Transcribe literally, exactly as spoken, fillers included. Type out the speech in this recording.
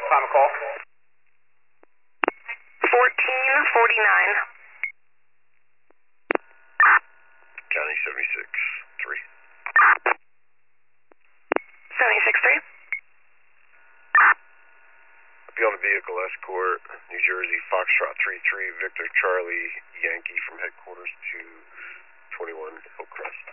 Final call. fourteen forty-nine. County seventy-six three. seventy-six three. Beyond vehicle escort, New Jersey, Foxtrot three three, Victor Charlie, Yankee from headquarters to twenty-one Hillcrest.